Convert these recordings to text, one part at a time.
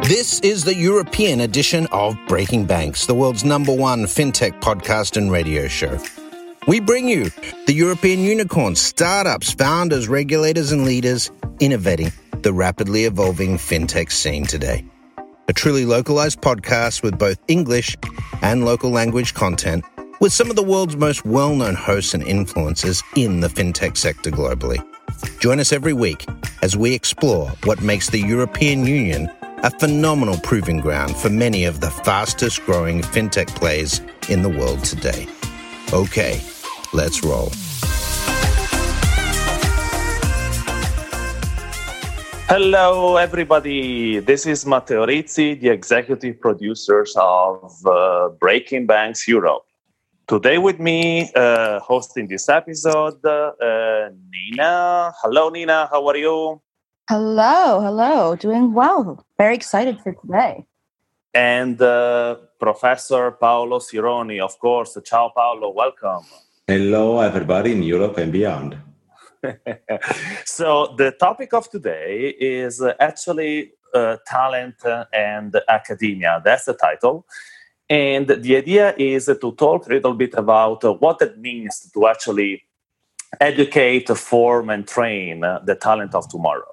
This is the European edition of Breaking Banks, the world's #1 fintech podcast and radio show. We bring you the European unicorns, startups, founders, regulators, and leaders innovating the rapidly evolving fintech scene today. A truly localized podcast with both English and local language content, with some of the world's most well-known hosts and influencers in the fintech sector globally. Join us every week as we explore what makes the European Union a phenomenal proving ground for many of the fastest growing fintech players in the world today. Okay, let's roll. Hello, everybody. This is Matteo Rizzi, the executive producers of Breaking Banks Europe. Today with me, hosting this episode, Nina. Hello, Nina. How are you? Hello. Doing well. Very excited for today. And Professor Paolo Sironi, of course. Ciao, Paolo. Welcome. Hello, everybody in Europe and beyond. So the topic of today is actually talent and academia. That's the title. And the idea is to talk a little bit about what it means to actually educate, form, and train the talent of tomorrow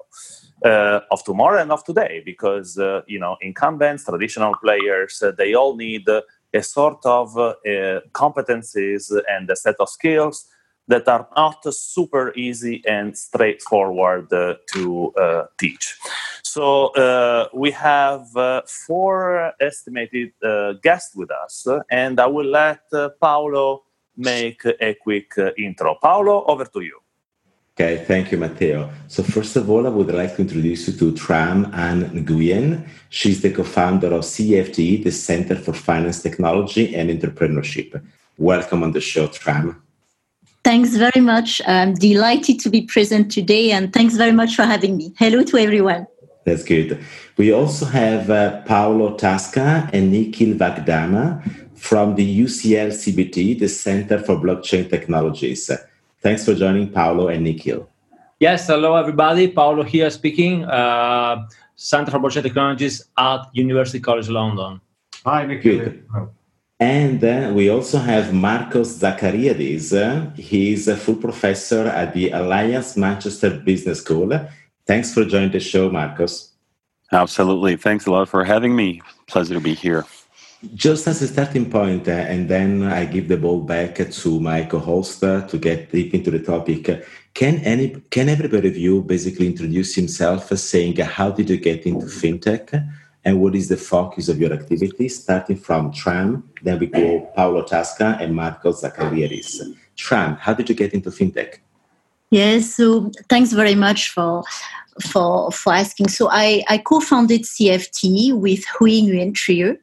and of today, because incumbents, traditional players, they all need a sort of competencies and a set of skills that are not super easy and straightforward to teach. So we have 4 estimated guests with us, and I will let Paolo make a quick intro. Paolo, over to you. Okay, thank you, Matteo. So first of all, I would like to introduce you to Tram Anh Nguyen. She's the co-founder of CFT, the Center for Finance Technology and Entrepreneurship. Welcome on the show, Tram. Thanks very much. I'm delighted to be present today, and thanks very much for having me. Hello to everyone. That's good. We also have Paolo Tasca and Nikhil Vagdama from the UCL CBT, the Center for Blockchain Technologies. Thanks for joining, Paolo and Nikhil. Yes, hello everybody. Paolo here speaking, Center for Blockchain Technologies at University College London. Hi, Nikhil. Good. And we also have Marcos Zachariadis. He's a full professor at the Alliance Manchester Business School. Thanks for joining the show, Marcos. Absolutely. Thanks a lot for having me. Pleasure to be here. Just as a starting point, and then I give the ball back to my co-host to get deep into the topic. Can everybody of you basically introduce himself, saying how did you get into fintech, and what is the focus of your activity? Starting from Tram, then we go Paolo Tasca and Marcos Zachariadis. Tram, how did you get into fintech? Yes, so thanks very much for asking. So I co-founded CFT with Huy Nguyen Trieu.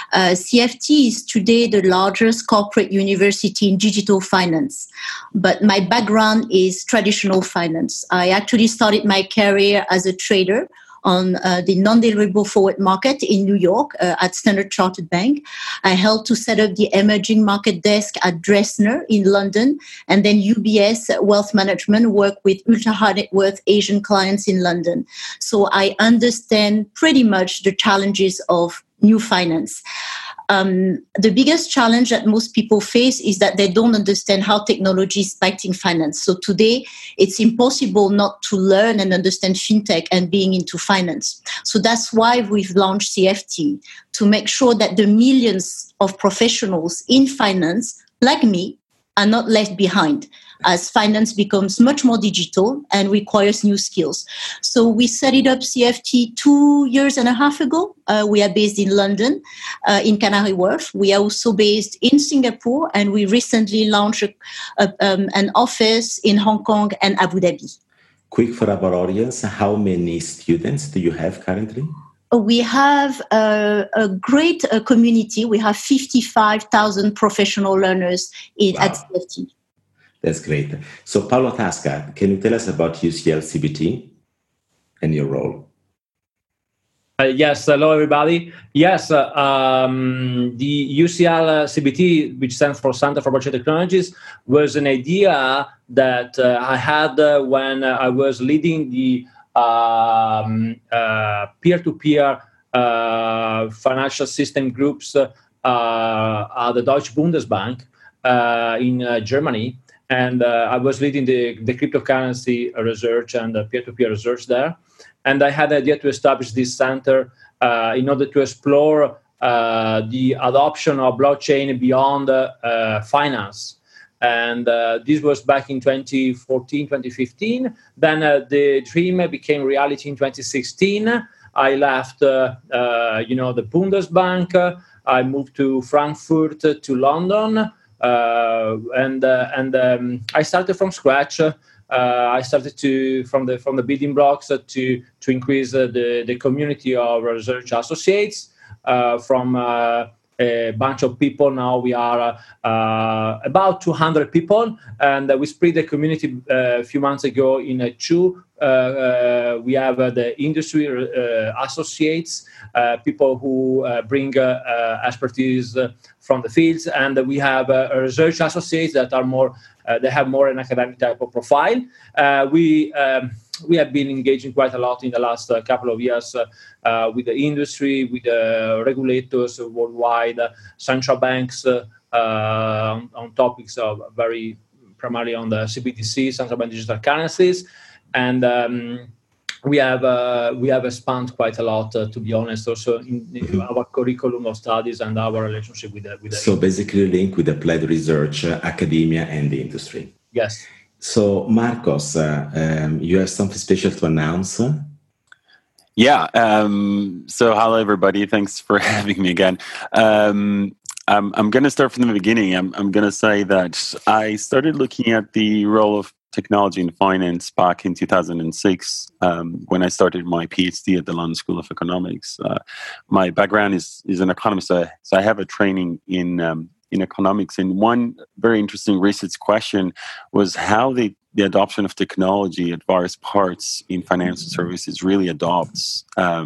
CFT is today the largest corporate university in digital finance, but my background is traditional finance. I actually started my career as a trader on the non-deliverable forward market in New York at Standard Chartered Bank. I helped to set up the emerging market desk at Dresdner in London, and then UBS Wealth Management worked with ultra-high net worth Asian clients in London. So I understand pretty much the challenges of new finance. The biggest challenge that most people face is that they don't understand how technology is impacting finance. So today, it's impossible not to learn and understand fintech and being into finance. So that's why we've launched CFT, to make sure that the millions of professionals in finance, like me, are not left behind, as finance becomes much more digital and requires new skills. So we set it up CFT 2.5 years ago. We are based in London, in Canary Wharf. We are also based in Singapore, and we recently launched an office in Hong Kong and Abu Dhabi. Quick for our audience, how many students do you have currently? We have a great community. We have 55,000 professional learners at CFT. That's great. So, Paolo Tasca, can you tell us about UCL CBT and your role? Yes, hello everybody. Yes, the UCL CBT, which stands for Center for Blockchain Technologies, was an idea that I had when I was leading the peer-to-peer financial system groups at the Deutsche Bundesbank in Germany. And I was leading the cryptocurrency research and peer-to-peer research there. And I had the idea to establish this center in order to explore the adoption of blockchain beyond finance. And this was back in 2014, 2015. Then the dream became reality in 2016. I left, the Bundesbank. I moved to Frankfurt, to London, and I started from scratch. I started from the building blocks to increase the community of research associates from a bunch of people. Now we are about 200 people, and we split the community a few months ago in two. We have the industry associates, people who bring expertise from the fields, and we have research associates that are more. They have more an academic type of profile. We have been engaging quite a lot in the last couple of years with the industry, with the regulators worldwide, central banks on topics of primarily on the CBDC, central bank digital currencies, and we have expanded quite a lot, to be honest, also in our curriculum of studies and our relationship with the So basically link with applied research, academia, and the industry. Yes. So Marcos, you have something special to announce? Yeah. So hello, everybody. Thanks for having me again. I'm going to start from the beginning. I'm going to say that I started looking at the role of technology in finance back in 2006 when I started my PhD at the London School of Economics. My background is an economist, so I have a training in economics. And one very interesting research question was how the adoption of technology at various parts in financial services really affects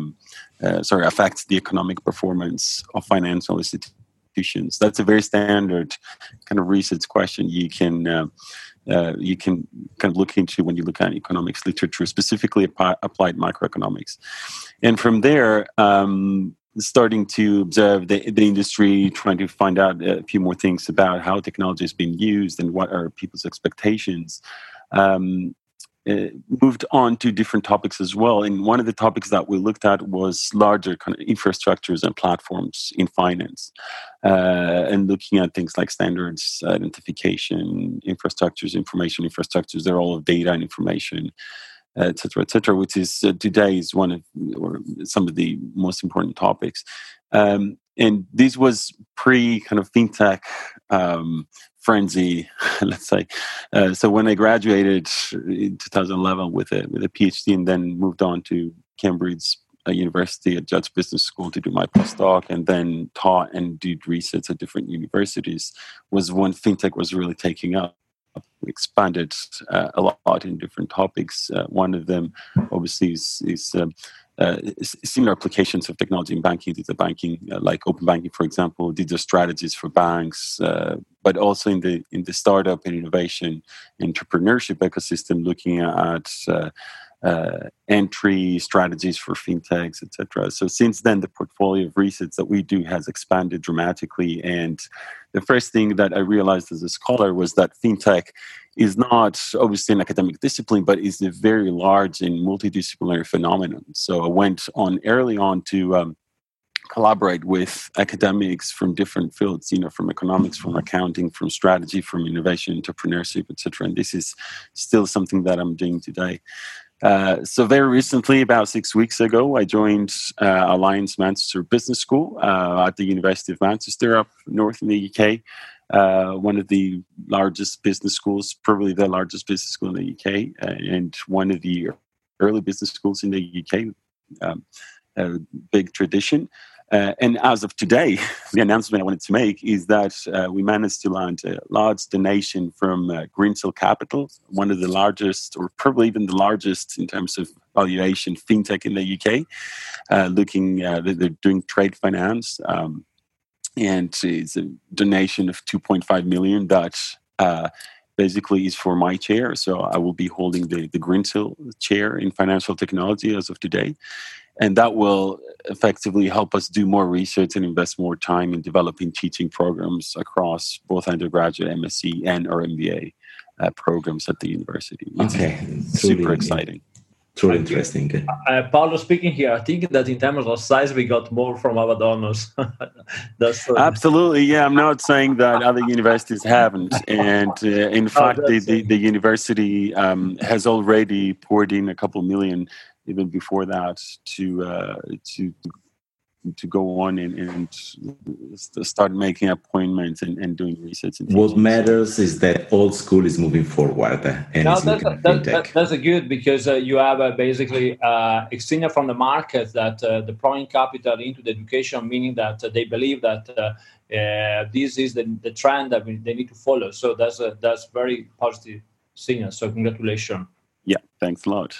the economic performance of financial institutions. That's a very standard kind of research question you can kind of look into when you look at economics literature, specifically applied microeconomics. And from there, starting to observe the industry, trying to find out a few more things about how technology is being used and what are people's expectations. Moved on to different topics as well. And one of the topics that we looked at was larger kind of infrastructures and platforms in finance, and looking at things like standards, identification, infrastructures, information infrastructures, they're all of data and information, et cetera, which is today is one of or some of the most important topics. And this was pre kind of fintech frenzy, let's say. So when I graduated in 2011 with a PhD and then moved on to Cambridge University at Judge Business School to do my postdoc and then taught and did research at different universities, was when fintech was really taking up. We expanded a lot in different topics. One of them, obviously, is similar applications of technology in banking, digital banking, like open banking, for example, digital strategies for banks, but also in the startup and innovation entrepreneurship ecosystem, looking at entry strategies for fintechs, etc. So since then, the portfolio of research that we do has expanded dramatically. And the first thing that I realized as a scholar was that fintech is not obviously an academic discipline, but is a very large and multidisciplinary phenomenon. So I went on early on to collaborate with academics from different fields, from economics, from accounting, from strategy, from innovation, entrepreneurship, etc. And this is still something that I'm doing today. So very recently, about 6 weeks ago, I joined Alliance Manchester Business School at the University of Manchester up north in the UK. One of the largest business schools, probably the largest business school in the UK, and one of the early business schools in the UK. A big tradition. And as of today, the announcement I wanted to make is that we managed to land a large donation from Greensill Capital, one of the largest, or probably even the largest in terms of valuation fintech in the UK. They're doing trade finance, and it's a donation of 2.5 million that basically is for my chair. So I will be holding the Grinzel chair in financial technology as of today. And that will effectively help us do more research and invest more time in developing teaching programs across both undergraduate, MSc, and or MBA programs at the university. It's super exciting. Truly interesting. Paolo speaking here, I think that in terms of size, we got more from our donors. Absolutely, yeah. I'm not saying that other universities haven't. And in fact, the university has already poured in a couple million even before that to go on and start making appointments and doing research. What matters is that old school is moving forward. And that's a good, because you have basically a signal from the market that deploying capital into the education, meaning that they believe that this is the trend that they need to follow. So that's very positive signal. So congratulations. Yeah, thanks a lot.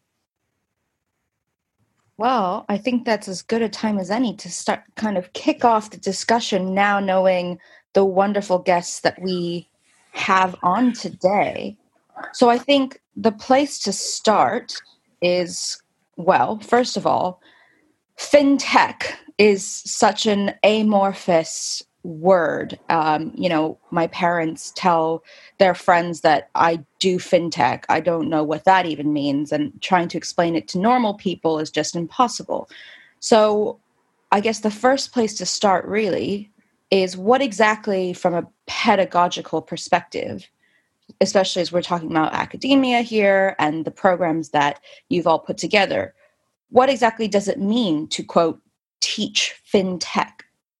Well, I think that's as good a time as any to start kind of kick off the discussion now, knowing the wonderful guests that we have on today. So I think the place to start is, well, first of all, fintech is such an amorphous word. My parents tell their friends that I do fintech. I don't know what that even means, and trying to explain it to normal people is just impossible. So I guess the first place to start really is what exactly, from a pedagogical perspective, especially as we're talking about academia here and the programs that you've all put together, what exactly does it mean to, quote, teach fintech?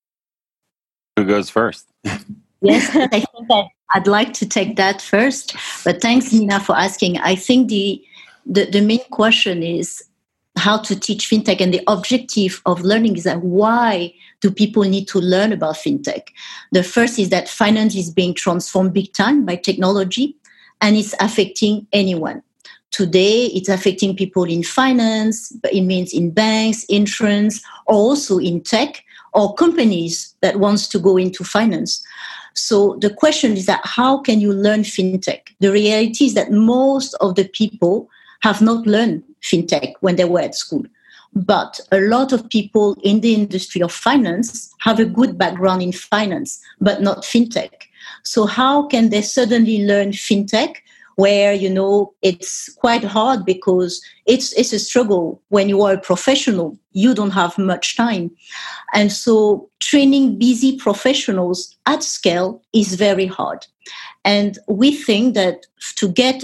Who goes first? Yes, I think that I'd like to take that first. But thanks, Nina, for asking. I think the main question is how to teach fintech, and the objective of learning is that why do people need to learn about fintech? The first is that finance is being transformed big time by technology, and it's affecting anyone. Today, it's affecting people in finance, but it means in banks, insurance, or also in tech, or companies that wants to go into finance. So the question is that how can you learn fintech? The reality is that most of the people have not learned fintech when they were at school. But a lot of people in the industry of finance have a good background in finance, but not fintech. So how can they suddenly learn fintech where, it's quite hard, because it's a struggle. When you are a professional, you don't have much time. And so training busy professionals at scale is very hard. And we think that to get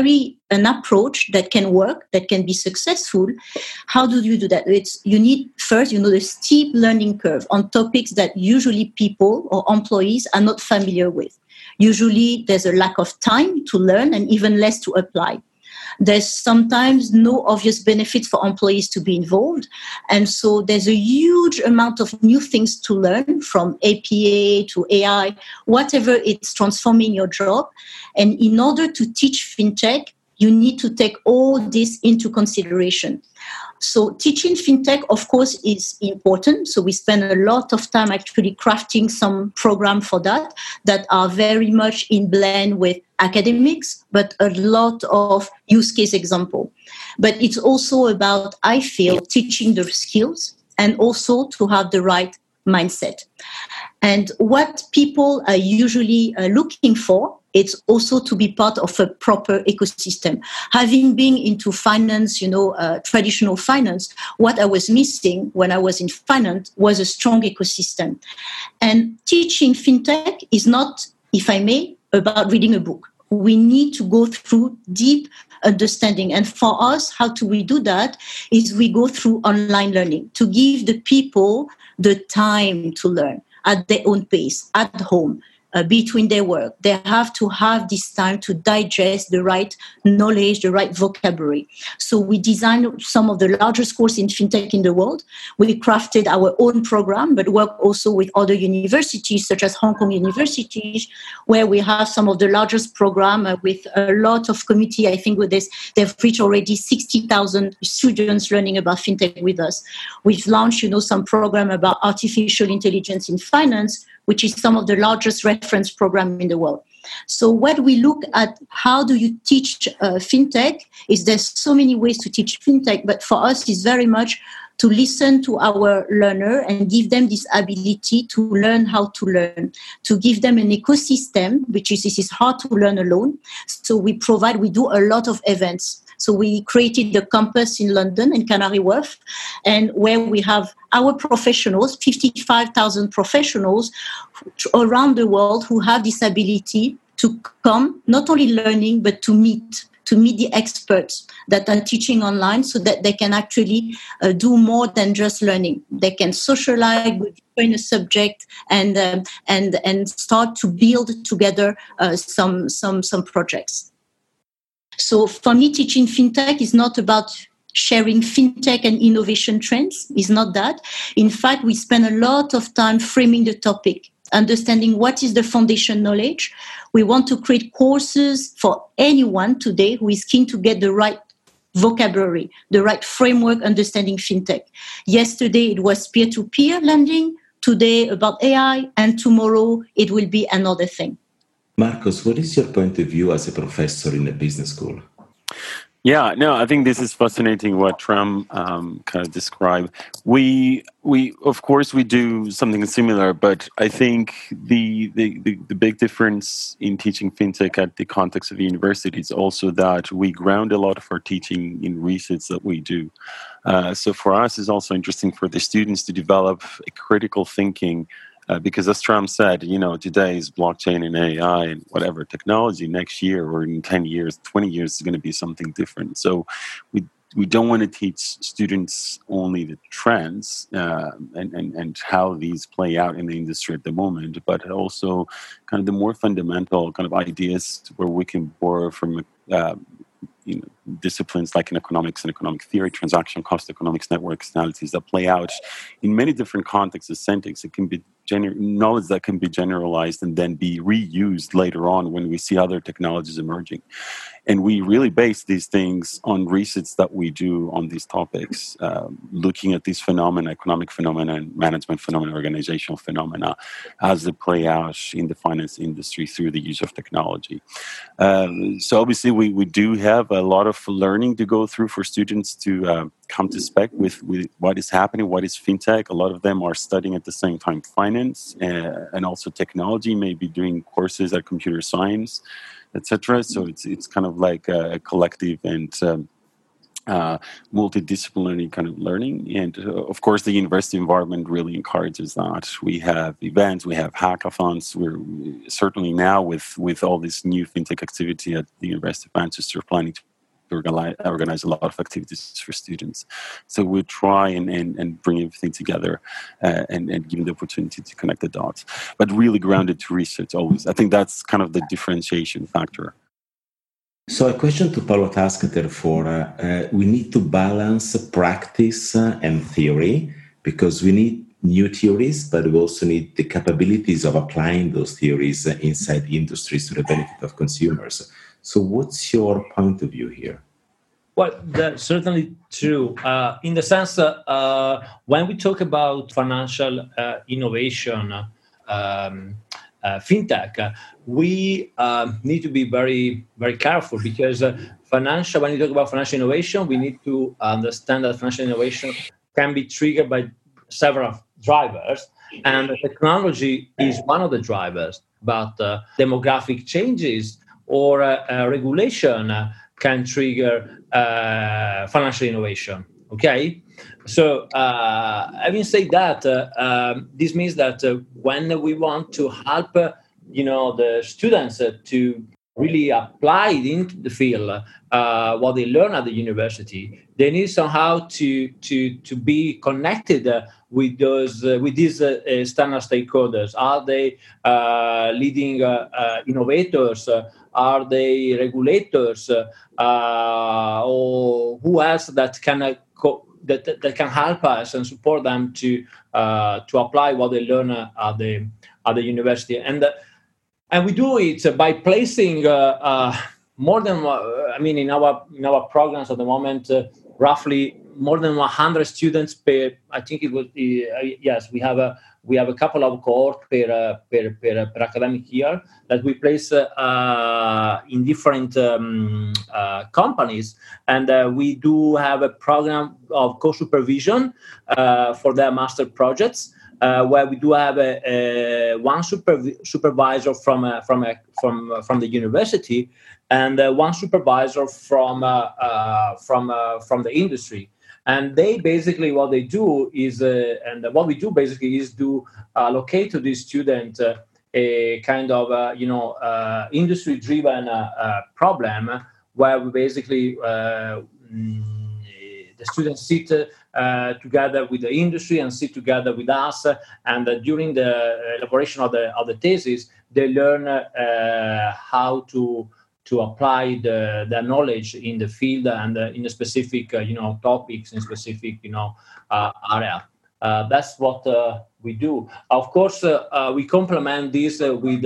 an approach that can work, that can be successful, how do you do that? You need first, the steep learning curve on topics that usually people or employees are not familiar with. Usually there's a lack of time to learn and even less to apply. There's sometimes no obvious benefit for employees to be involved. And so there's a huge amount of new things to learn, from APA to AI, whatever it's transforming your job. And in order to teach fintech, you need to take all this into consideration. So teaching fintech, of course, is important. So we spend a lot of time actually crafting some program for that are very much in blend with academics, but a lot of use case example. But it's also about, I feel, teaching the skills and also to have the right mindset. And what people are usually looking for, it's also to be part of a proper ecosystem. Having been into finance, traditional finance, what I was missing when I was in finance was a strong ecosystem. And teaching fintech is not, if I may, about reading a book. We need to go through deep understanding. And for us, how do we do that? Is we go through online learning to give the people the time to learn at their own pace, at home, between their work. They have to have this time to digest the right knowledge, the right vocabulary. So we designed some of the largest courses in fintech in the world. We crafted our own program, but work also with other universities, such as Hong Kong universities, where we have some of the largest program with a lot of community. I think with this, they've reached already 60,000 students learning about fintech with us. We've launched, some program about artificial intelligence in finance, which is some of the largest reference program in the world. So what we look at, how do you teach fintech, is there's so many ways to teach fintech, but for us it's very much to listen to our learner and give them this ability to learn how to learn, to give them an ecosystem, which is hard to learn alone. So we do a lot of events. So we created the campus in London, in Canary Wharf, and where we have our professionals, 55,000 professionals around the world who have this ability to come, not only learning, but to meet the experts that are teaching online, so that they can actually do more than just learning. They can socialize in a subject and start to build together some projects. So for me, teaching fintech is not about sharing fintech and innovation trends. It's not that. In fact, we spend a lot of time framing the topic, understanding what is the foundation knowledge. We want to create courses for anyone today who is keen to get the right vocabulary, the right framework understanding fintech. Yesterday, it was peer-to-peer lending. Today, about AI. And tomorrow, it will be another thing. Marcos, what is your point of view as a professor in a business school? Yeah, no, I think this is fascinating what Tram kind of described. We of course we do something similar, but I think the big difference in teaching fintech at the context of the university is also that we ground a lot of our teaching in research that we do. So for us, it's also interesting for the students to develop a critical thinking. Because as Tram said, today is blockchain and AI and whatever technology. Next year or in 10 years, 20 years is going to be something different. So we don't want to teach students only the trends and how these play out in the industry at the moment, but also kind of the more fundamental kind of ideas where we can borrow from disciplines like in economics and economic theory, transaction cost economics, network analyses that play out in many different contexts as syntax. It can be knowledge that can be generalized and then be reused later on when we see other technologies emerging. And we really base these things on research that we do on these topics, looking at these phenomena, economic phenomena, and management phenomena, organizational phenomena, as they play out in the finance industry through the use of technology. So obviously we do have a lot of learning to go through for students to come to spec with what is happening, what is fintech. A lot of them are studying at the same time finance and also technology, maybe doing courses at computer science, etc. So it's kind of like a collective and multidisciplinary kind of learning. And of course, the university environment really encourages that. We have events, we have hackathons. We're certainly now with all this new fintech activity at the University of Manchester planning to organize a lot of activities for students. So we try and bring everything together and give them the opportunity to connect the dots, but really grounded to research always. I think that's kind of the differentiation factor. So a question to Paolo Tasca, therefore, we need to balance practice and theory, because we need new theories, but we also need the capabilities of applying those theories inside the industries to the benefit of consumers. So what's your point of view here? Well, that's certainly true. In the sense, when we talk about financial innovation, fintech, we need to be very, very careful, because when you talk about financial innovation, we need to understand that financial innovation can be triggered by several drivers, and technology is one of the drivers. But demographic changes or regulation can trigger financial innovation. Okay, so having said that, this means that when we want to help, the students to really apply into the field what they learn at the university, they need somehow to be connected with these external stakeholders. Are they leading innovators? Are they regulators, or who else that can that can help us and support them to apply what they learn at the university? And we do it by placing more than in our programs at the moment roughly more than 100 students per. I think it was yes. We have a couple of cohorts per academic year that we place in different companies, and we do have a program of co-supervision for their master projects. Where we do have one supervisor from the university and one supervisor from the industry, and they basically what they do is and what we do basically is to allocate to these students a kind of industry-driven problem where we basically the students sit together with the industry and sit together with us, and during the elaboration of the thesis, they learn how to apply their knowledge in the field and in a specific topics in specific area. That's what we do. Of course, we complement this with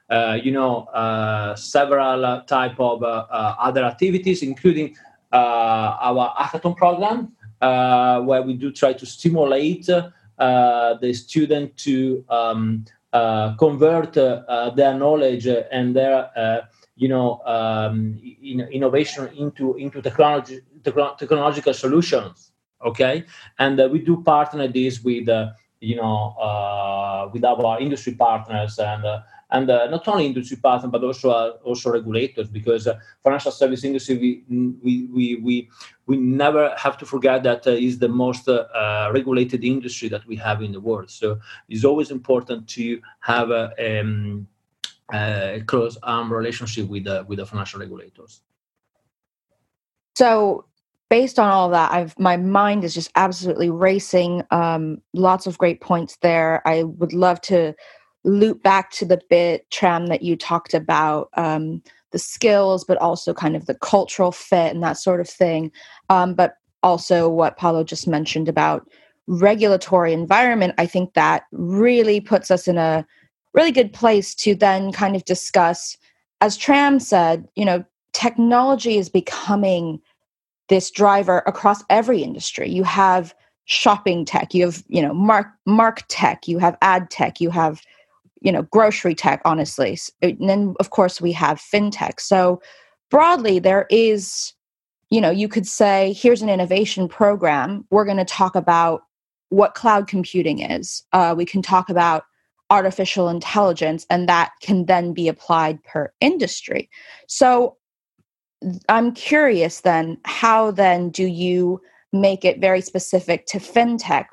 several type of other activities, including our hackathon program, where we do try to stimulate the student to convert their knowledge and their innovation into technological solutions. Okay, and we do partner this with with our industry partners and not only industry partners but also regulators, because financial service industry we never have to forget that is the most regulated industry that we have in the world. So it's always important to have a close arm relationship with the financial regulators. So based on all that, my mind is just absolutely racing. Lots of great points there. I would love to loop back to the bit, Tram, that you talked about, the skills, but also kind of the cultural fit and that sort of thing. But also what Paolo just mentioned about regulatory environment. I think that really puts us in a really good place to then kind of discuss, as Tram said, technology is becoming this driver across every industry. You have shopping tech, you have, mark tech, you have ad tech, you have, grocery tech, honestly. And then, of course, we have fintech. So broadly, there is, you could say, here's an innovation program. We're going to talk about what cloud computing is. We can talk about artificial intelligence, and that can then be applied per industry. So I'm curious then, how then do you make it very specific to fintech?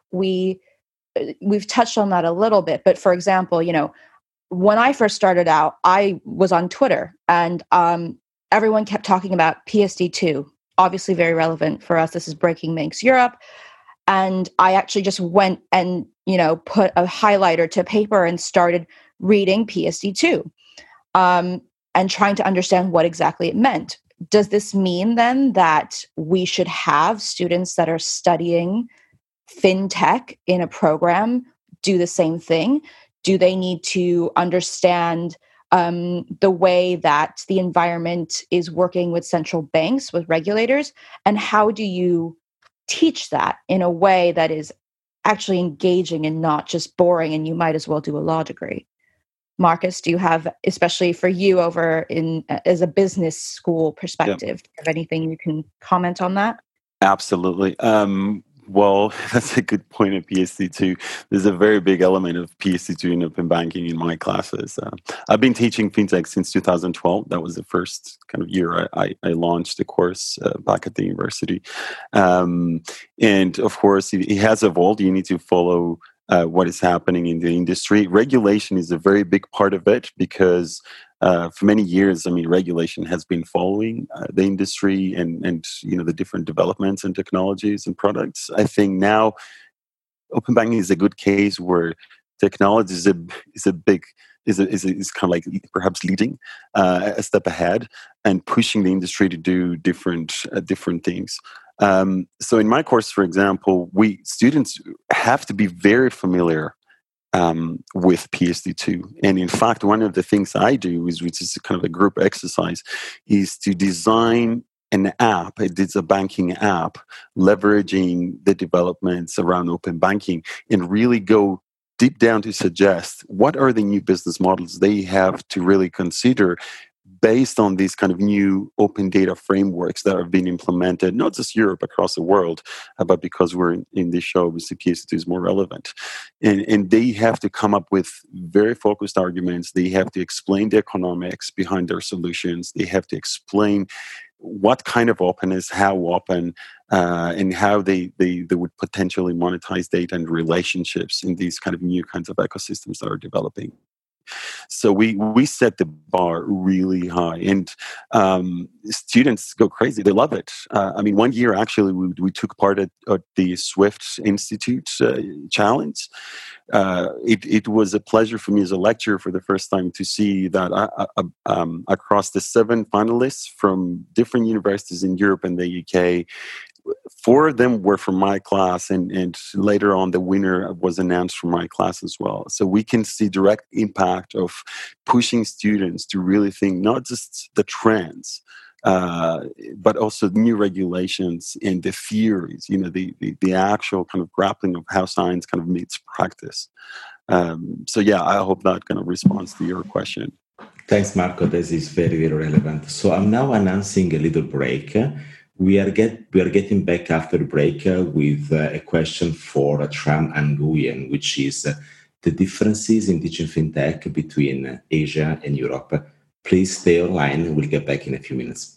We've touched on that a little bit, but for example, when I first started out, I was on Twitter and everyone kept talking about PSD2, obviously very relevant for us. This is Breaking Banks Europe. And I actually just went and, put a highlighter to paper and started reading PSD2 and trying to understand what exactly it meant. Does this mean then that we should have students that are studying fintech in a program do the same thing? Do they need to understand the way that the environment is working with central banks, with regulators? And how do you teach that in a way that is actually engaging and not just boring and you might as well do a law degree? Marcus, do you have, especially for you over as a business school perspective, do you have anything you can comment on that? Absolutely. Well, that's a good point at PSD2. There's a very big element of PSD2 in open banking in my classes. I've been teaching fintech since 2012. That was the first kind of year I launched the course back at the university. And of course, it has evolved. You need to follow what is happening in the industry. Regulation is a very big part of it because for many years, regulation has been following the industry and the different developments and technologies and products. I think now open banking is a good case where technology is kind of like perhaps leading a step ahead and pushing the industry to do different things. So in my course, for example, students have to be very familiar with PSD2. And in fact, one of the things I do which is kind of a group exercise, is to design an app. It's a banking app leveraging the developments around open banking and really go deep down to suggest what are the new business models they have to really consider based on these kind of new open data frameworks that have been implemented, not just Europe, across the world, but because we're in this show, obviously PSD2 is more relevant. And they have to come up with very focused arguments. They have to explain the economics behind their solutions. They have to explain what kind of openness, how open, and how they would potentially monetize data and relationships in these kind of new kinds of ecosystems that are developing. So we set the bar really high, and students go crazy. They love it. I mean, one year actually we took part at the Swift Institute Challenge. It was a pleasure for me as a lecturer for the first time to see that across the 7 finalists from different universities in Europe and the UK, 4 of them were from my class, and later on the winner was announced from my class as well. So we can see direct impact of pushing students to really think not just the trends, but also new regulations and the theories, the actual kind of grappling of how science kind of meets practice. So yeah, I hope that kind of responds to your question. Thanks, Marco. This is very, very relevant. So I'm now announcing a little break. We are getting back after the break with a question for Tram Nguyen, which is the differences in digital fintech between Asia and Europe. Please stay online. We'll get back in a few minutes.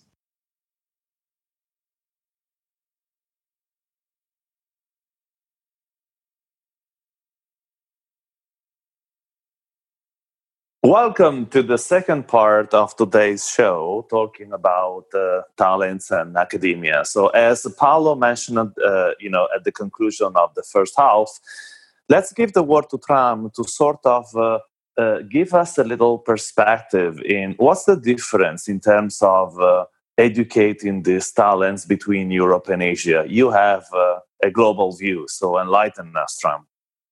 Welcome to the second part of today's show, talking about talents and academia. So, as Paolo mentioned, at the conclusion of the first half, let's give the word to Tram to sort of give us a little perspective in what's the difference in terms of educating these talents between Europe and Asia. You have a global view, so enlighten us, Tram.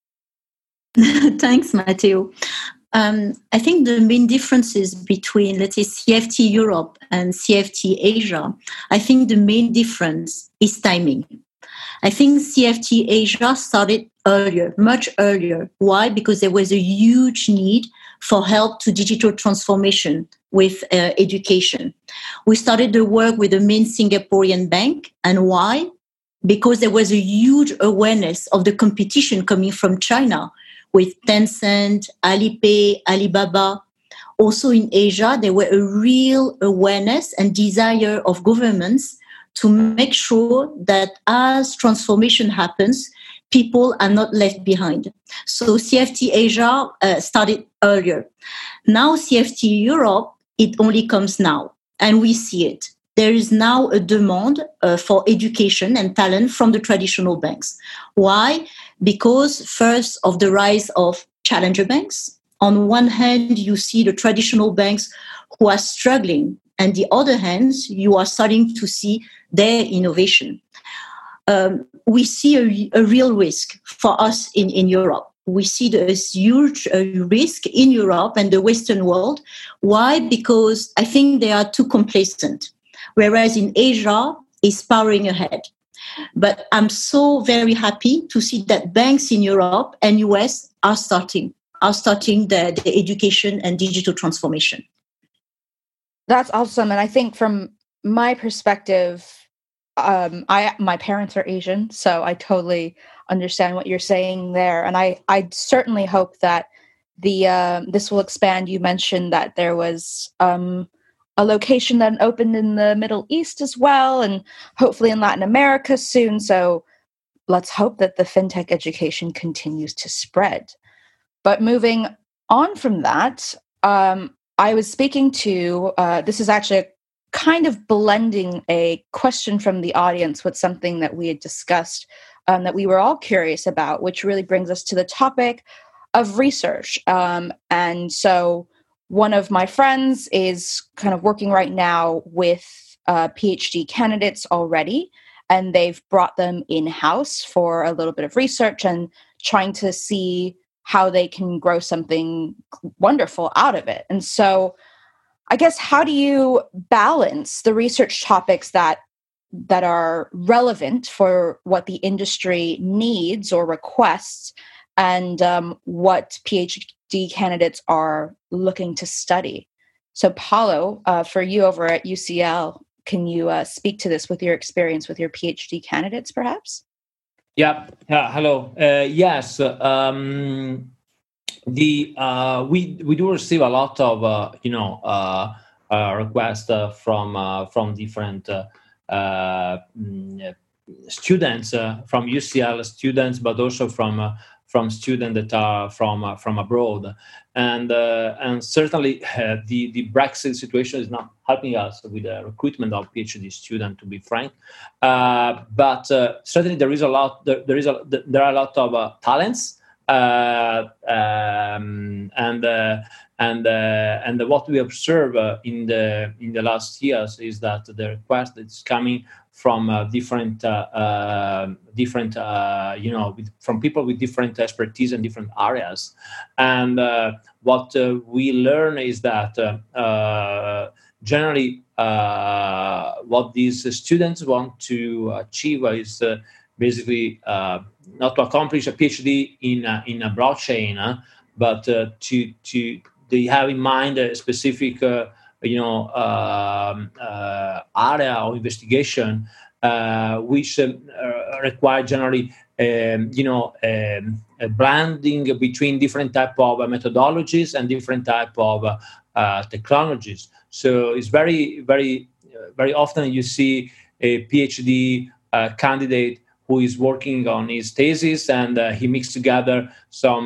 Thanks, Matteo. I think the main differences between, let's say, CFT Europe and CFT Asia, I think the main difference is timing. I think CFT Asia started earlier, much earlier. Why? Because there was a huge need for help to digital transformation with education. We started the work with the main Singaporean bank. And why? Because there was a huge awareness of the competition coming from China, with Tencent, Alipay, Alibaba. Also in Asia, there were a real awareness and desire of governments to make sure that as transformation happens, people are not left behind. So CFT Asia started earlier. Now CFT Europe, it only comes now, and we see it. There is now a demand for education and talent from the traditional banks. Why? Because first of the rise of challenger banks. On one hand, you see the traditional banks who are struggling, and the other hand, you are starting to see their innovation. We see a real risk for us in Europe. We see this huge risk in Europe and the Western world. Why? Because I think they are too complacent, whereas in Asia is powering ahead. But I'm so very happy to see that banks in Europe and US are starting the education and digital transformation. That's awesome. And I think from my perspective, my parents are Asian, so I totally understand what you're saying there. And I certainly hope that this will expand. You mentioned that there was a location that opened in the Middle East as well, and hopefully in Latin America soon. So let's hope that the fintech education continues to spread. But moving on from that, I was speaking to, this is actually kind of blending a question from the audience with something that we had discussed that we were all curious about, which really brings us to the topic of research. And so one of my friends is kind of working right now with PhD candidates already, and they've brought them in-house for a little bit of research and trying to see how they can grow something wonderful out of it. And so I guess, how do you balance the research topics that are relevant for what the industry needs or requests, and what PhD candidates are looking to study? So, Paolo, for you over at UCL, can you speak to this with your experience with your PhD candidates, perhaps? Yeah. Hello. Yes. We do receive a lot of requests from different students, from UCL students, but also from students that are from abroad, and certainly the Brexit situation is not helping us with the recruitment of PhD students, to be frank. But certainly there is a lot. There are a lot of talents, and what we observe in the last years is that the request is coming from different from people with different expertise in different areas. And what we learn is that generally what these students want to achieve is basically not to accomplish a PhD in a blockchain, but they have in mind a specific area of investigation, which require generally a blending between different type of methodologies and different type of technologies. So it's very, very, very often you see a PhD candidate who is working on his thesis, and he mixed together some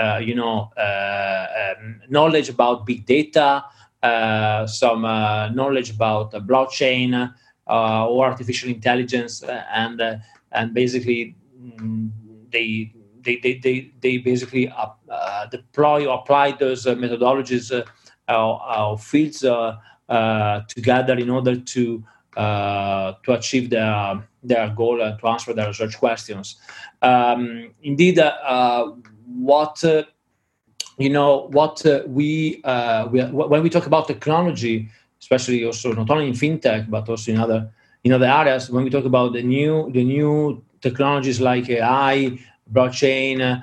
knowledge about big data, some knowledge about blockchain or artificial intelligence, and basically they basically deploy or apply those methodologies or fields together in order to achieve their goal and to answer their research questions. Indeed, when we talk about technology, especially also not only in fintech but also in other areas, when we talk about the new technologies like AI, blockchain,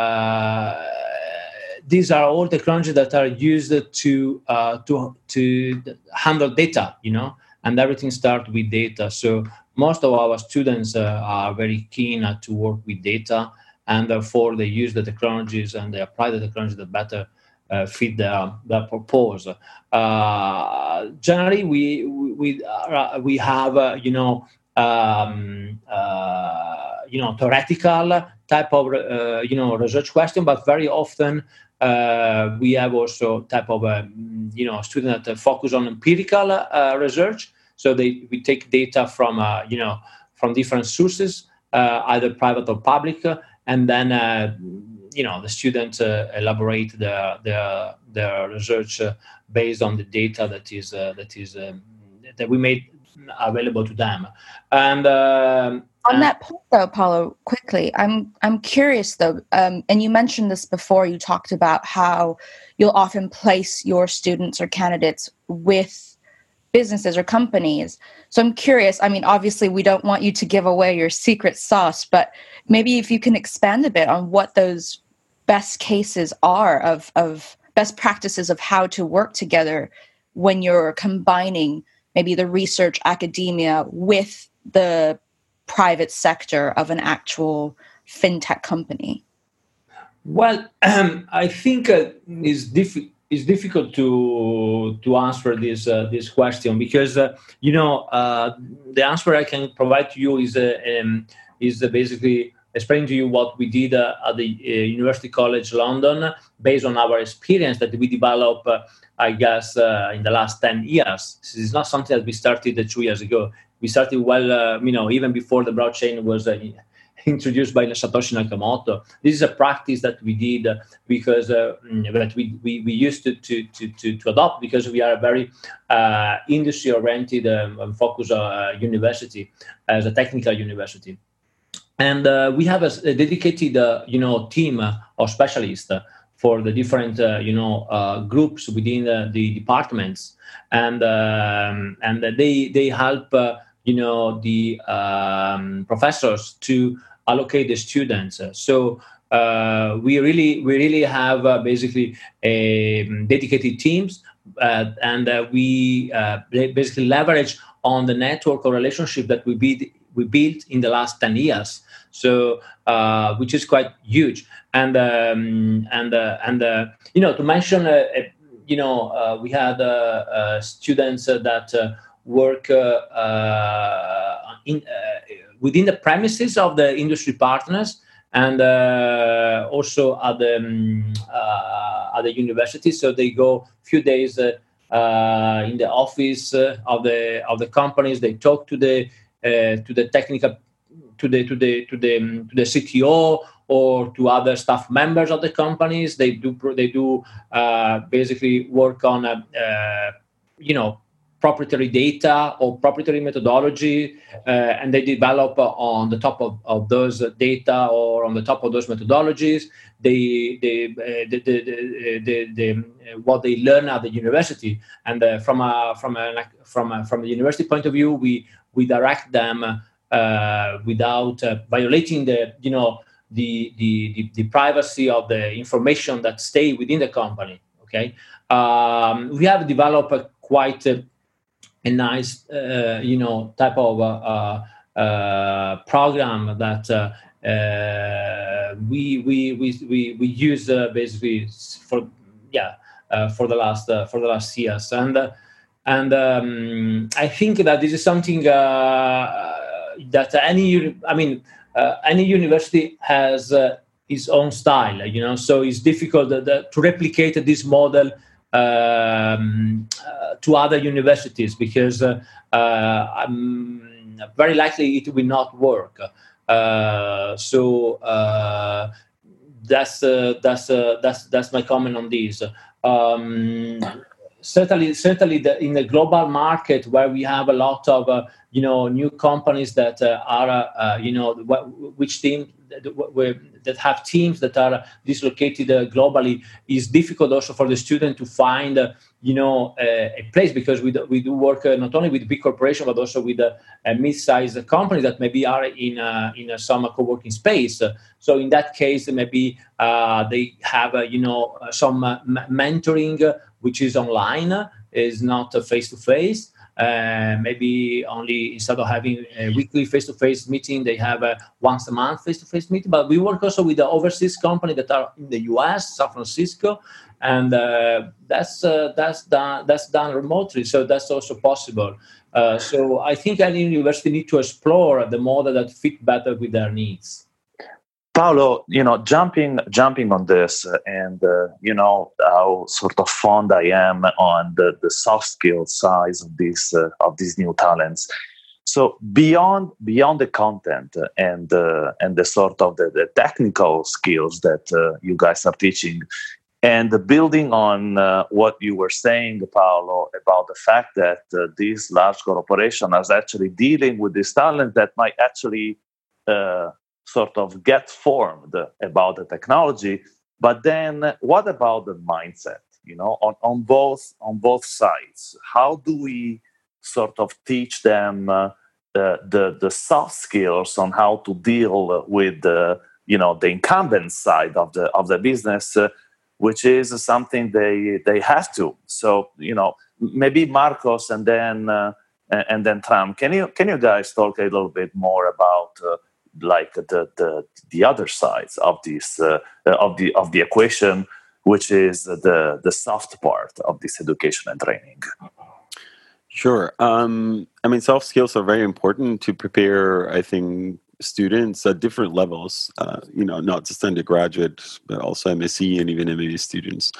these are all technologies that are used to handle data, and everything starts with data. So most of our students are very keen to work with data, and therefore they use the technologies and they apply the technologies that better fit their purpose. Generally, we have theoretical type of research question, but very often we have also type of students that focus on empirical research. So we take data from different sources, either private or public, and then the students elaborate their research based on the data that we made available to them. And on that point, though, Paolo, quickly, I'm curious though, and you mentioned this before. You talked about how you'll often place your students or candidates with businesses or companies. So I'm curious. I mean, obviously, we don't want you to give away your secret sauce, but maybe if you can expand a bit on what those best cases are of best practices of how to work together when you're combining maybe the research academia with the private sector of an actual fintech company. Well, I think it's difficult to answer this question, because the answer I can provide to you is basically explaining to you what we did at the University College London based on our experience that we developed, I guess, in the last 10 years. This is not something that we started 2 years ago. We started even before the blockchain was introduced by Satoshi Nakamoto. This is a practice that we did because that we used to adopt, because we are a very industry-oriented and focused university, as a technical university. And we have a dedicated, team of specialists for the different groups within the departments, and they help the professors to allocate the students. So we really have basically dedicated teams, and we basically leverage on the network or relationship that we built in the last 10 years. So which is quite huge. And to mention, we had students that work within the premises of the industry partners, and also at the university. So they go a few days in the office of the companies. They talk to the technical, to the CTO or to other staff members of the companies. They do basically work on proprietary data or proprietary methodology, and they develop on the top of those data or on the top of those methodologies. What they learn at the university, and from the university point of view, we direct them without violating the privacy of the information that stay within the company. Okay, we have developed quite a nice, type of program that we use basically for the last years, and I think that this is something that any university has its own style, so it's difficult to replicate this model to other universities, because very likely it will not work. So that's my comment on this. Certainly, in the global market, where we have a lot of new companies that are that have teams that are dislocated globally, is difficult also for the student to find a place, because we do work not only with big corporations but also with mid-sized companies that maybe are in some co-working space. So in that case, maybe they have some mentoring which is online, is not face to face. Maybe only, instead of having a weekly face-to-face meeting, they have a once a month face-to-face meeting. But we work also with the overseas company that are in the US, San Francisco, and that's done remotely. So that's also possible. So I think any university need to explore the model that fit better with their needs. Paolo, jumping on this, and how sort of fond I am on the soft skill side of these new talents. So beyond the content and the sort of the technical skills that you guys are teaching, and building on what you were saying, Paolo, about the fact that these large corporations are actually dealing with this talent that might actually sort of get formed about the technology, but then what about the mindset? On both sides, how do we sort of teach them the soft skills on how to deal with the incumbent side of the business, which is something they have to. So maybe Marcos and then Tram. Can you guys talk a little bit more about like the other sides of this of the equation, which is the soft part of this education and training? Sure. Soft skills are very important to prepare, I think, students at different levels, not just undergraduate, but also MSc and even MBA students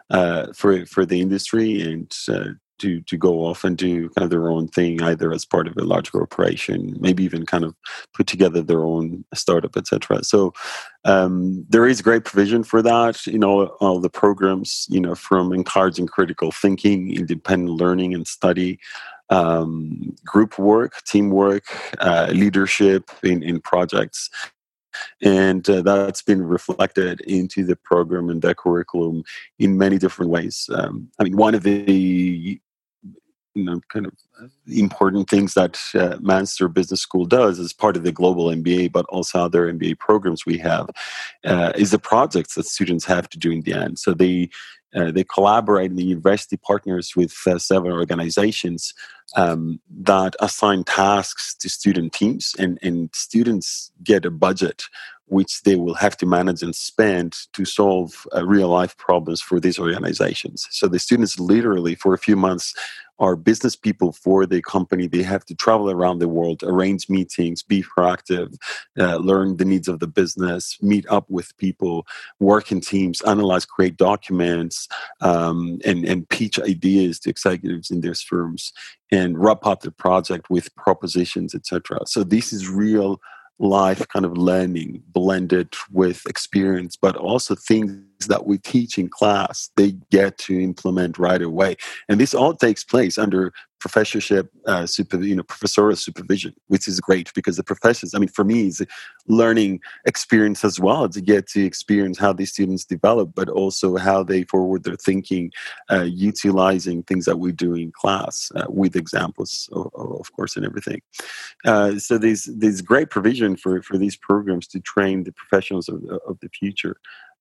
for the industry, and to go off and do kind of their own thing, either as part of a large corporation, maybe even kind of put together their own startup, etc. So there is great provision for that. All the programs, from encouraging critical thinking, independent learning and study, group work, teamwork, leadership in projects. And that's been reflected into the program and the curriculum in many different ways. One of the kind of important things that Manchester Business School does as part of the global MBA, but also other MBA programs we have, is the projects that students have to do in the end. So they collaborate in the university partners with several organizations that assign tasks to student teams, and students get a budget which they will have to manage and spend to solve real life problems for these organizations. So the students literally for a few months are business people for the company. They have to travel around the world, arrange meetings, be proactive, learn the needs of the business, meet up with people, work in teams, analyze, create documents, and pitch ideas to executives in these firms, and wrap up the project with propositions, etc. So this is real life kind of learning blended with experience, but also things that we teach in class, they get to implement right away. And this all takes place under professorship, professorial supervision, which is great because the professors, for me, it's a learning experience as well to get to experience how these students develop, but also how they forward their thinking, utilizing things that we do in class with examples, of course, and everything. So there's great provision for these programs to train the professionals of the future.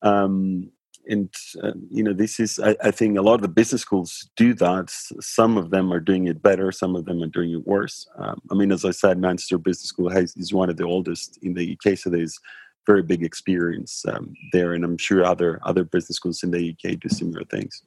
This is, I think a lot of the business schools do that. Some of them are doing it better. Some of them are doing it worse. As I said, Manchester Business School is one of the oldest in the UK, so there's very big experience there. And I'm sure other business schools in the UK do similar things.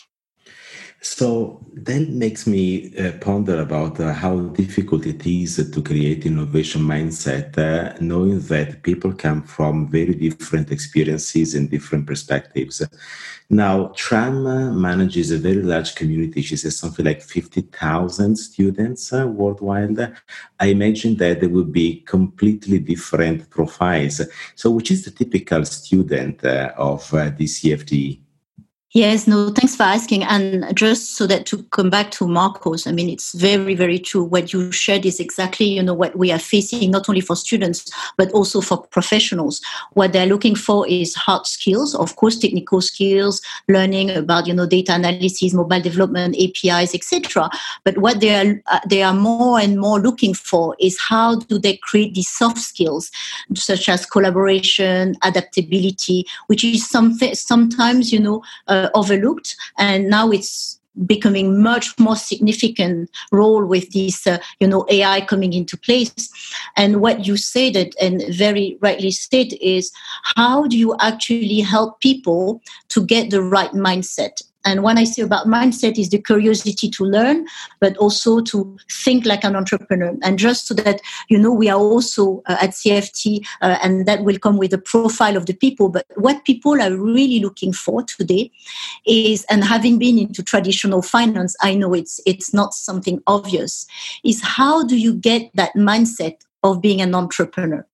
So that makes me ponder about how difficult it is to create innovation mindset, knowing that people come from very different experiences and different perspectives. Now, Tram manages a very large community. She says something like 50,000 students worldwide. I imagine that there would be completely different profiles. So which is the typical student of the CFTE? Yes, no, thanks for asking. And just so that to come back to Marcos, it's very, very true. What you shared is exactly, what we are facing, not only for students, but also for professionals. What they're looking for is hard skills, of course, technical skills, learning about, data analysis, mobile development, APIs, etc. But what they are more and more looking for is how do they create these soft skills, such as collaboration, adaptability, which is sometimes, overlooked, and now it's becoming much more significant role with this, AI coming into place. And what you said, and very rightly said, is how do you actually help people to get the right mindset? And when I say about mindset is the curiosity to learn, but also to think like an entrepreneur. And just so that, we are also at CFT, and that will come with the profile of the people. But what people are really looking for today is, and having been into traditional finance, I know it's not something obvious, is how do you get that mindset of being an entrepreneur?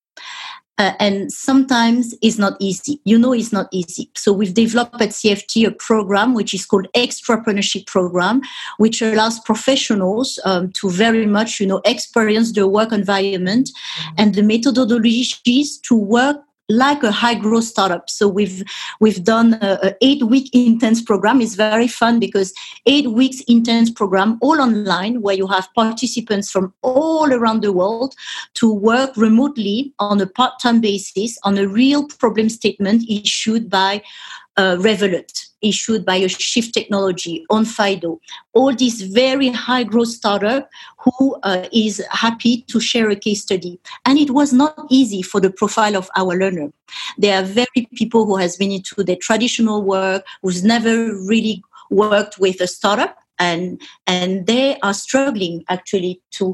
And sometimes it's not easy. It's not easy. So we've developed at CFT a program which is called Extrapreneurship Program, which allows professionals to very much, experience the work environment and the methodologies to work like a high growth startup. So we've done a 8-week intense program. It's very fun because 8 weeks intense program, all online, where you have participants from all around the world to work remotely on a part-time basis on a real problem statement issued by Revolut, issued by a Shift Technology, on Fido, all these very high growth startup who is happy to share a case study. And it was not easy for the profile of our learner. There are very people who has been into their traditional work, who's never really worked with a startup, and they are struggling actually to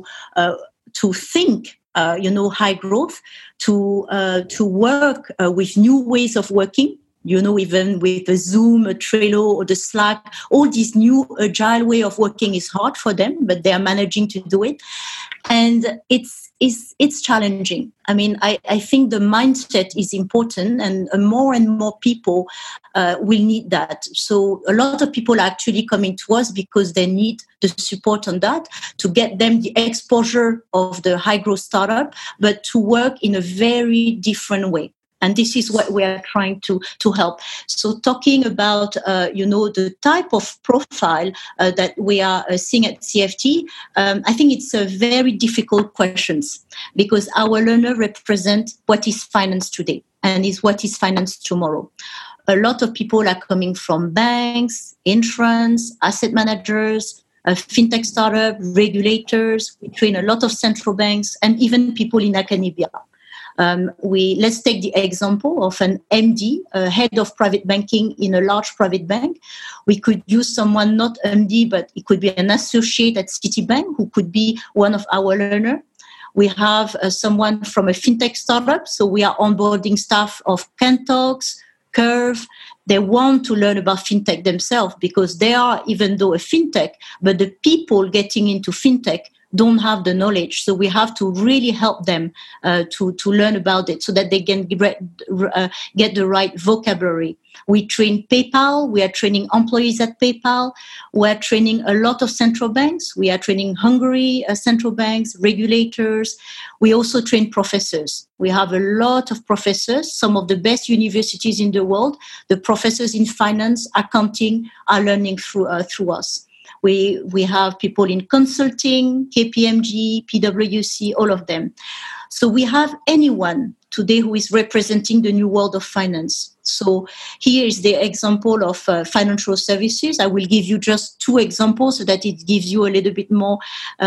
think high growth, to work with new ways of working, even with the Zoom, a Trello, or the Slack, all this new agile way of working is hard for them, but they are managing to do it. And it's challenging. I mean, I think the mindset is important, and more people will need that. So a lot of people are actually coming to us because they need the support on that to get them the exposure of the high growth startup, but to work in a very different way. And this is what we are trying to help. So talking about, the type of profile that we are seeing at CFT, I think it's a very difficult question because our learner represent what is finance today and is what is finance tomorrow. A lot of people are coming from banks, insurance, asset managers, fintech startup, regulators. We train a lot of central banks and even people in academia. Let's take the example of an MD, a head of private banking in a large private bank. We could use someone not MD, but it could be an associate at Citibank who could be one of our learners. We have someone from a fintech startup, so we are onboarding staff of Cantox, Curve. They want to learn about fintech themselves because they are, even though a fintech, but the people getting into fintech don't have the knowledge. So we have to really help them to learn about it so that they can get the right vocabulary. We train PayPal. We are training employees at PayPal. We are training a lot of central banks. We are training Hungary central banks, regulators. We also train professors. We have a lot of professors, some of the best universities in the world. The professors in finance, accounting are learning through us. We have people in consulting, KPMG, PwC, all of them. So we have anyone today who is representing the new world of finance. So here is the example of financial services. I will give you just 2 examples so that it gives you a little bit more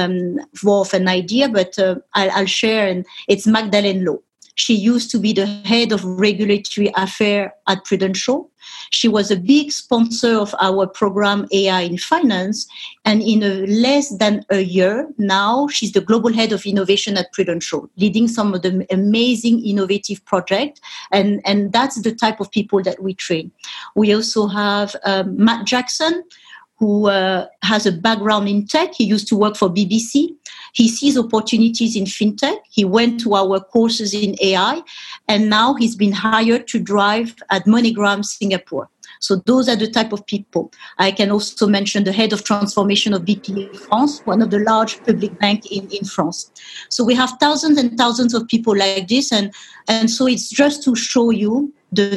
of an idea, but I'll share. And it's Magdalene Lowe. She used to be the head of regulatory affairs at Prudential. She was a big sponsor of our program AI in Finance. And in less than a year now, she's the global head of innovation at Prudential, leading some of the amazing innovative projects. And that's the type of people that we train. We also have Matt Jackson, who has a background in tech. He used to work for BBC. He sees opportunities in fintech. He went to our courses in AI, and now he's been hired to drive at MoneyGram Singapore. So those are the type of people. I can also mention the head of transformation of BPI France, one of the large public banks in France. So we have thousands and thousands of people like this, and so it's just to show you the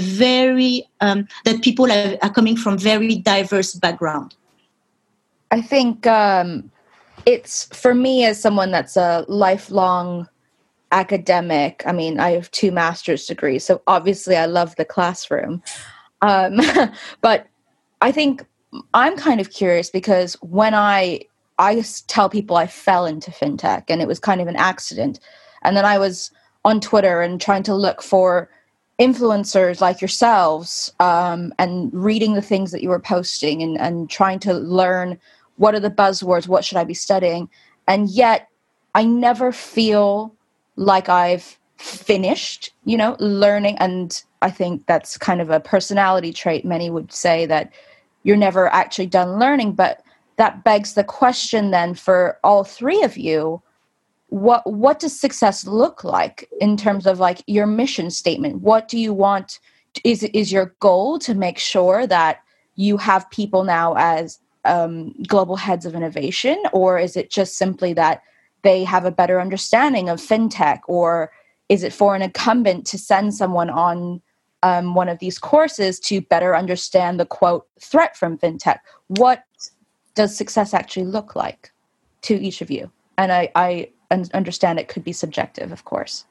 that people are coming from very diverse backgrounds. I think it's, for me as someone that's a lifelong academic, I mean, I have 2 master's degrees, so obviously I love the classroom. But I think I'm kind of curious because when I tell people I fell into fintech and it was kind of an accident, and then I was on Twitter and trying to look for influencers like yourselves and reading the things that you were posting and trying to learn what are the buzzwords, what should I be studying? And yet I never feel like I've finished, learning. And I think that's kind of a personality trait. Many would say that you're never actually done learning, but that begs the question then for all 3 of you, what does success look like in terms of like your mission statement? What do you want? Is your goal to make sure that you have people now as global heads of innovation, or is it just simply that they have a better understanding of fintech, or is it for an incumbent to send someone on one of these courses to better understand the quote threat from fintech? What does success actually look like to each of you? And I understand it could be subjective, of course.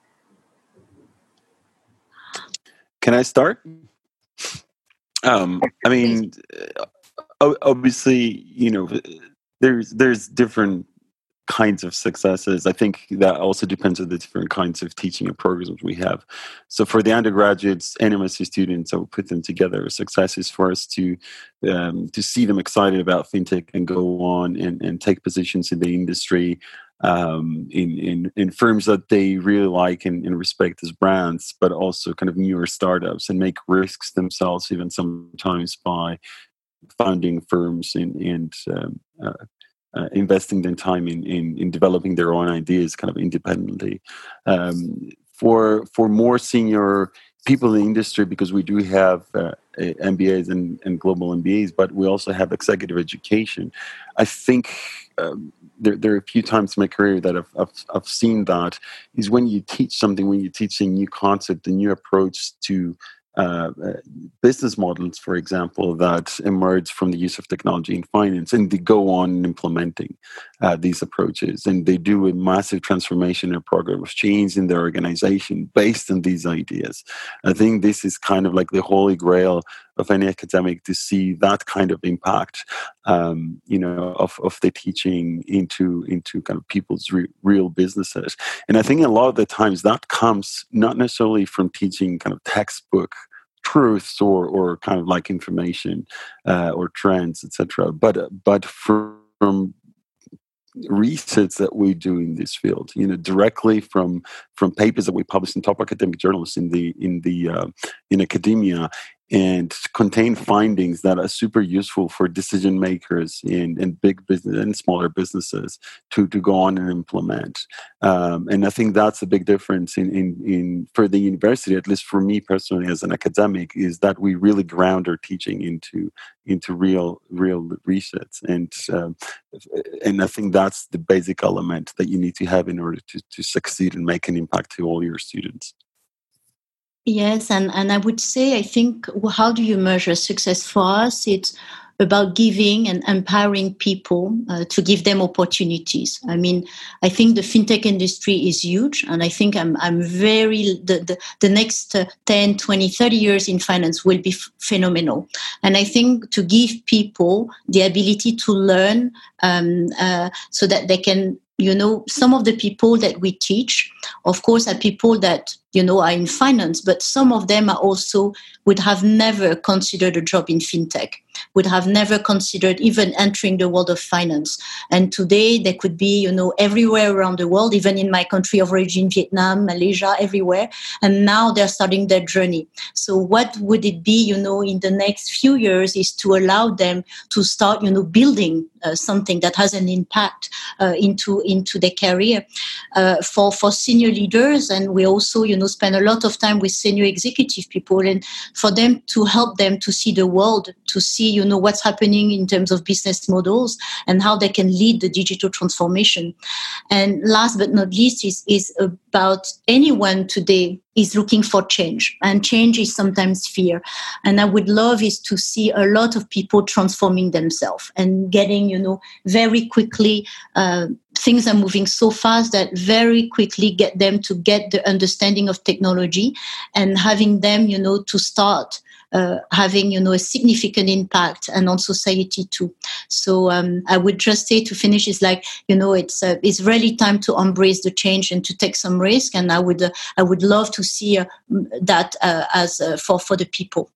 Can I start? I mean, obviously, there's different kinds of successes. I think that also depends on the different kinds of teaching and programs we have. So for the undergraduates and MSc students, I will put them together. Success is for us to see them excited about fintech and go on and take positions in the industry. in firms that they really like and respect as brands, but also kind of newer startups, and make risks themselves even sometimes by founding firms and investing their time in developing their own ideas kind of independently. For more senior people in the industry, because we do have MBAs and global MBAs, but we also have executive education. I think there are a few times in my career that I've seen that is when you teach something, when you teach a new concept, a new approach to business models, for example, that emerge from the use of technology in finance, and they go on implementing these approaches, and they do a massive transformation and program of change in their organization based on these ideas. I think this is kind of like the holy grail of any academic, to see that kind of impact, of the teaching into kind of people's real businesses. And I think a lot of the times that comes not necessarily from teaching kind of textbook truths or kind of like information or trends, etc., but from research that we do in this field, directly from papers that we publish in top academic journals in academia, and contain findings that are super useful for decision makers in big business and smaller businesses to go on and implement. And I think that's a big difference in for the university, at least for me personally as an academic, is that we really ground our teaching into real research. And I think that's the basic element that you need to have in order to succeed and make an impact to all your students. Yes, and I would say, I think, how do you measure success for us? It's about giving and empowering people to give them opportunities. I mean, I think the fintech industry is huge, and I think I'm very, the next 10, 20, 30 years in finance will be phenomenal. And I think to give people the ability to learn so that they can, some of the people that we teach, of course, are people that, are in finance, but some of them are also would have never considered a job in fintech, would have never considered even entering the world of finance. And today they could be, everywhere around the world, even in my country of origin, Vietnam, Malaysia, everywhere. And now they're starting their journey. So what would it be, in the next few years is to allow them to start, building something that has an impact into their career. For senior leaders, and we also, spend a lot of time with senior executive people, and for them to help them to see the world, to see, what's happening in terms of business models and how they can lead the digital transformation. And last but not least is about anyone today is looking for change, and change is sometimes fear. And I would love is to see a lot of people transforming themselves and getting, very quickly, things are moving so fast that very quickly get them to get the understanding of technology, and having them, to start having, a significant impact and on society too. So I would just say, to finish, is like, it's really time to embrace the change and to take some risk. And I would love to see that as for the people.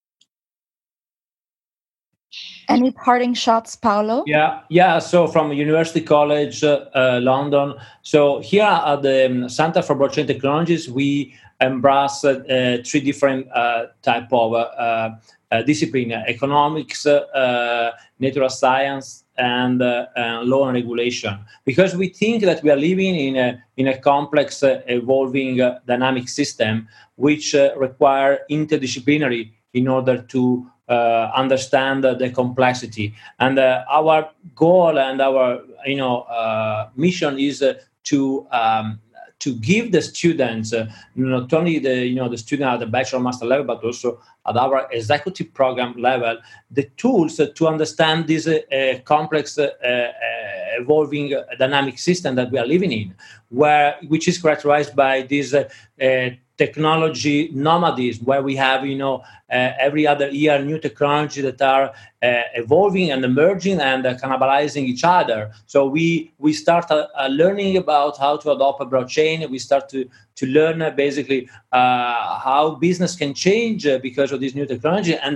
Any parting shots, Paolo? Yeah. So from University College London. So here at the Center for Blockchain Technologies, we embrace 3 different type of discipline: economics, natural science, and law and regulation. Because we think that we are living in a complex, evolving, dynamic system which require interdisciplinary in order to understand the complexity. And our goal and our mission is to give the students, not only the student at the bachelor master level, but also at our executive program level, the tools to understand this complex, evolving, dynamic system that we are living in, which is characterized by this technology nomadism, where we have, every other year new technology that are evolving and emerging and cannibalizing each other. So we start learning about how to adopt a blockchain. We start to learn basically how business can change because of this new technology. And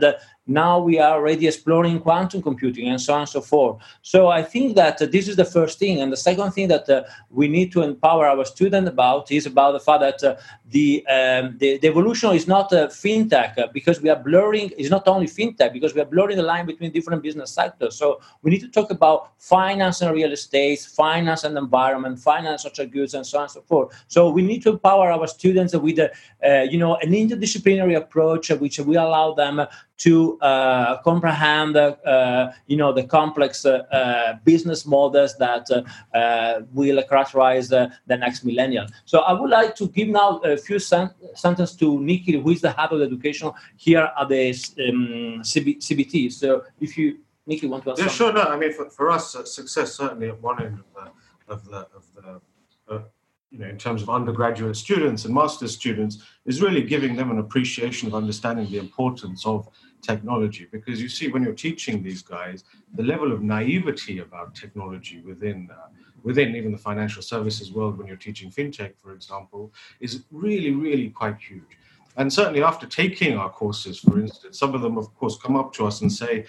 Now we are already exploring quantum computing and so on and so forth. So I think that this is the first thing. And the second thing that we need to empower our students about is about the fact that the evolution is not fintech, because we are blurring, it's not only fintech, because we are blurring the line between different business sectors. So we need to talk about finance and real estate, finance and environment, finance, social goods, and so on and so forth. So we need to empower our students with an interdisciplinary approach, which will allow them to comprehend, the complex business models that will characterize the next millennium. So I would like to give now a few sentences to Nikhil, who is the head of education here at the CBT. So if you, Nikhil, want to ask something? Sure. No, I mean, for us, success certainly at one end of the in terms of undergraduate students and master's students, is really giving them an appreciation of understanding the importance of technology. Because you see, when you're teaching these guys, the level of naivety about technology within even the financial services world, when you're teaching fintech, for example, is really, really quite huge. And certainly after taking our courses, for instance, some of them, of course, come up to us and say,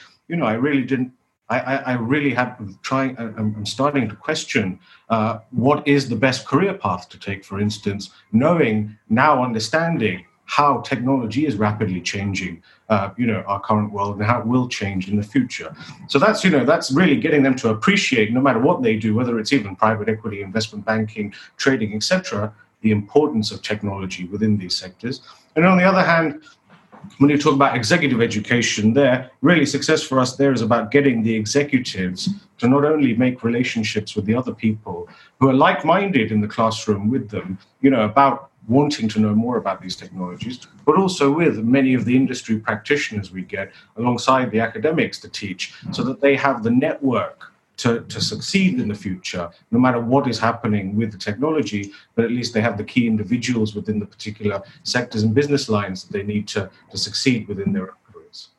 I'm starting to question what is the best career path to take, for instance, understanding how technology is rapidly changing, our current world and how it will change in the future. So that's really getting them to appreciate, no matter what they do, whether it's even private equity, investment banking, trading, etc., the importance of technology within these sectors. And on the other hand, when you talk about executive education there, really success for us there is about getting the executives to not only make relationships with the other people who are like-minded in the classroom with them, about wanting to know more about these technologies, but also with many of the industry practitioners we get alongside the academics to teach, so that they have the network to succeed in the future, no matter what is happening with the technology, but at least they have the key individuals within the particular sectors and business lines that they need to succeed within their careers.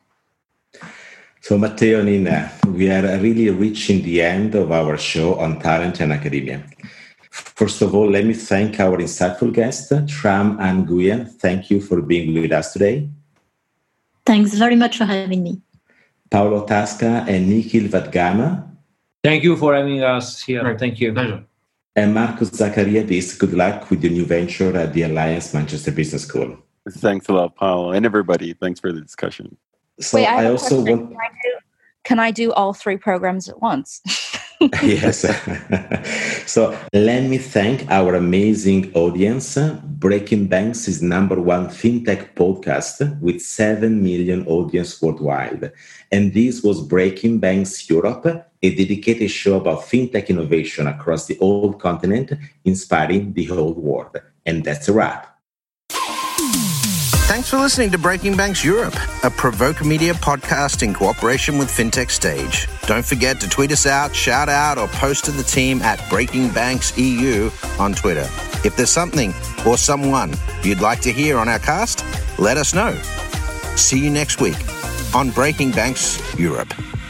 So Matteo and Nina, we are really reaching the end of our show on talent and academia. First of all, let me thank our insightful guest, Shram Nguyen. Thank you for being with us today. Thanks very much for having me. Paolo Tasca and Nikhil Vadgama. Thank you for having us here. Right. Thank you. Pleasure. And Marcus Zachariadis, good luck with your new venture at the Alliance Manchester Business School. Thanks a lot, Paolo, and everybody. Thanks for the discussion. So wait, I also want. Can I do all three programs at once? Yes. So let me thank our amazing audience. Breaking Banks is #1 fintech podcast with 7 million audience worldwide. And this was Breaking Banks Europe, a dedicated show about fintech innovation across the whole continent, inspiring the whole world. And that's a wrap. Thanks for listening to Breaking Banks Europe, a Provoke Media podcast in cooperation with FinTech Stage. Don't forget to tweet us out, shout out, or post to the team at Breaking Banks EU on Twitter. If there's something or someone you'd like to hear on our cast, let us know. See you next week on Breaking Banks Europe.